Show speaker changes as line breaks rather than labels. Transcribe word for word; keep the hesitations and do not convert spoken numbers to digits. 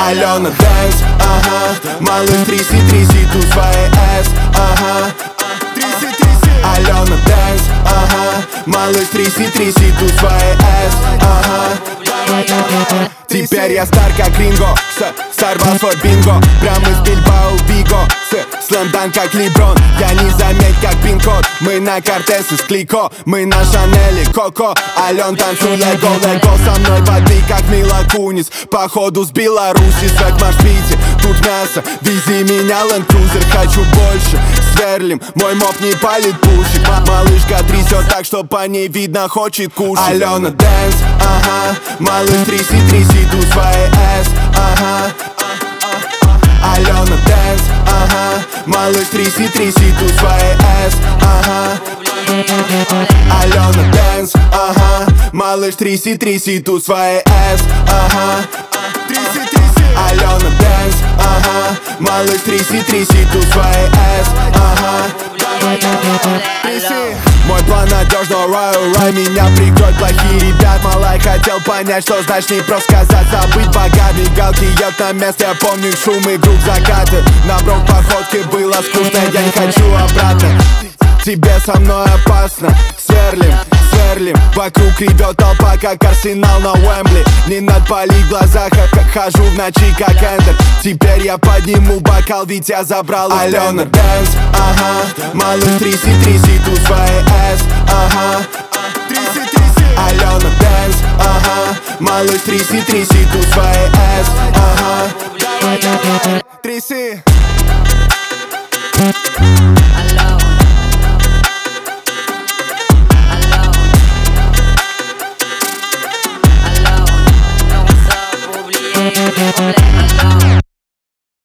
Алена Дэнс, ага. Малыш, тряси, тряси ту свои эс, ага. Алена Дэнс, ага. Малыш, тряси, тряси ту свои эс, ага. Теперь я стар как Ринго, с сорвал свой бинго. Прямо из Бильбао Виго, с слэмдан как Леброн. Я не заметь как пин-код. Мы на Кортес из Клико, мы на Шанели Коко. Ален, танцуй, лего, лего. Со мной воды как Мила Кунис. Походу с Беларуси, как в Машпите. Тут мясо, вези меня, Land Cruiser. Хочу больше, сверлим, мой моп не палит пушек. Малышка трясет так, что по ней видно, хочет кушать. Алена Дэнс, ага. Малыш, тряси, тряси ту свои эс, ага. Алена Дэнс, ага. Малыш, тряси, тряси ту свои эс, ага. Алена Дэнс, ага. Малыш, тряси, тряси ту свои эс, ага. Алена Дэнс, ага. Малыш, тряси, тряси ту свои эс, ага. Мой план надежно, рай, рай. Меня прикроют плохие ребят. Малай хотел понять, что значит не просто сказать. Забыть богат, мигалки ед на место. Я помню шум и групп закаты. На брок походке было скучно, я не хочу обратно. Тебе со мной опасно. Сверлим, сверлим. Вокруг ревет толпа, как Арсенал на Уэмбли. Не надо палить в глазах, как хожу в ночи, как Эндер. Теперь я подниму бокал, ведь я забрал Алена Дэнс, ага. Малыш, тряси, тряси ту свои эс, ага. Алена Дэнс, ага. Малыш, тряси, тряси ту свои эс, ага. Тряси.
Alone.